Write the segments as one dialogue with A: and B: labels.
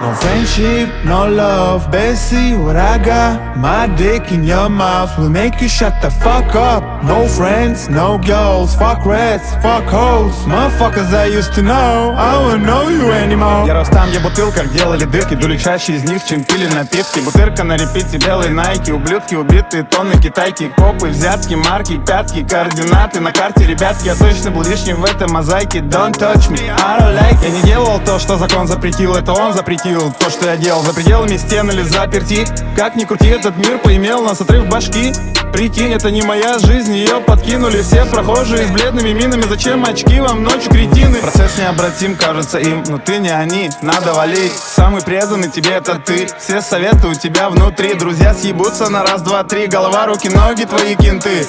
A: No friendship, no love, baby, what I got. My dick in your mouth will make you shut the fuck up. No friends, no girls, fuck rats, fuck hoes. Motherfuckers I used to know, I don't know you anymore.
B: Я рос там, где бутылках делали дырки, дули чаще из них, чем пили напитки. Бутырка на репите, белые найки, ублюдки, убитые тонны китайки. Копы, взятки, марки, пятки, координаты на карте, ребятки. Я точно был лишним в этой мозаике. Don't touch me, I don't like it. Я не делал то, что закон запретил, это он запретил. То, что я делал за пределами стен или заперти. Как ни крути, этот мир поимел нас отрыв башки. Прикинь, это не моя жизнь, ее подкинули все прохожие с бледными минами. Зачем очки вам ночью, кретины? Процесс необратим, кажется им, но ты не они, надо валить. Самый преданный тебе это ты, все советы у тебя внутри. Друзья съебутся на раз, два, три, голова, руки, ноги, твои кенты.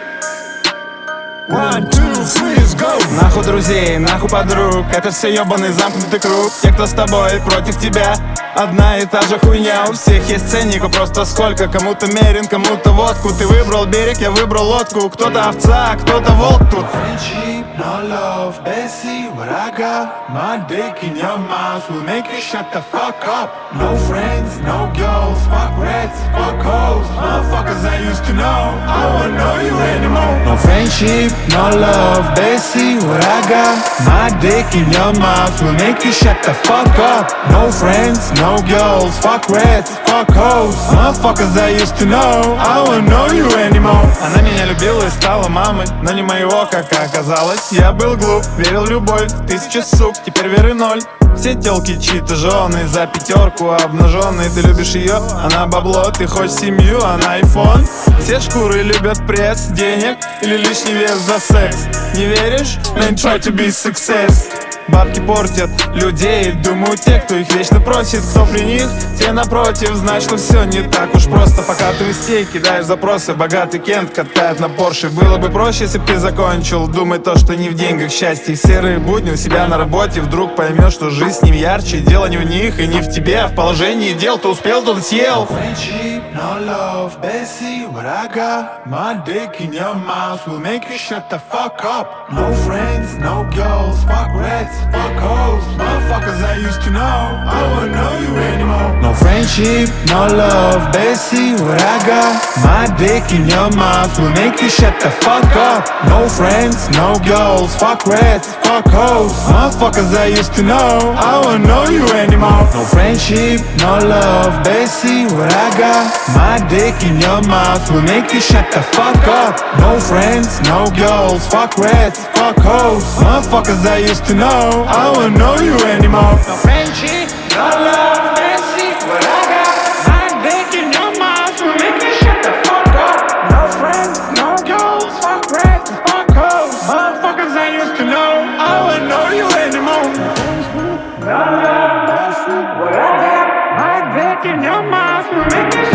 A: One, two, three, let's go.
B: Нахуй друзей, нахуй подруг, это все ебаный замкнутый круг. Те, кто с тобой, против тебя, одна и та же хуйня. У всех есть ценник, просто сколько. Кому-то мерен, кому-то водку. Ты выбрал берег, я выбрал лодку. Кто-то овца, кто-то волк тут.
A: Friendship, no love, baby, what I got. My dick in your mouth will make you shut the fuck up. No friends, no girls, fuck rats, fuck hoes. Motherfuckers I used to know, I won't know you anymore. No friendship, no love, baby, what I got. My dick in your mouth will make you shut the fuck up. No friends, no girls, fuck rats, fuck hoes. Motherfuckers I used to know, I won't know you anymore.
B: Она меня любила и стала мамой, но не моего, как оказалось. Я был глуп, верил в любовь, тысячи сук, теперь веры ноль. Все телки чьи-то жены, за пятерку обнаженные. Ты любишь ее, она бабло, ты хочешь семью, она айфон. Все шкуры любят пресс, денег или лишний вес за секс. Не веришь? Man try to be success. Бабки портят людей, думаю, те, кто их вечно просит. Кто при них, те напротив, знать, что все не так уж просто. Пока ты стей, кидаешь запросы, богатый Кент катает на Порше. Было бы проще, если бы ты закончил думай то, что не в деньгах счастье. Серые будни у себя на работе, вдруг поймешь, что жизнь с ним ярче. Дело не в них и не в тебе, а в положении дел. Ты успел, тот съел.
A: Friendship, no love, baby, what I got. My dick in your mouth will make you shut the fuck up. No friends, no girls, fuck rats, fuck hoes. Motherfuckers I used to know, I won't know you anymore. No friendship, no love, baby, what I got. My dick in your mouth will make you shut the fuck up. No friends, no girls, fuck rats, fuck hoes. Motherfuckers I used to know, I won't know you anymore. No friendship, no love, baby, what I got. My dick in your mouth will make you shut the fuck up. No friends, no girls, fuck rats, fuck hoes. Motherfuckers I used to know, I won't know you anymore.
B: No friendship, no love, baby, what I got. My dick in your mouth will make you shut the fuck up.
A: No friends, no girls, fuck rats, fuck hoes. Motherfuckers I used to know, I won't know you anymore. No love, baby, what I got. My dick in your mouth will make you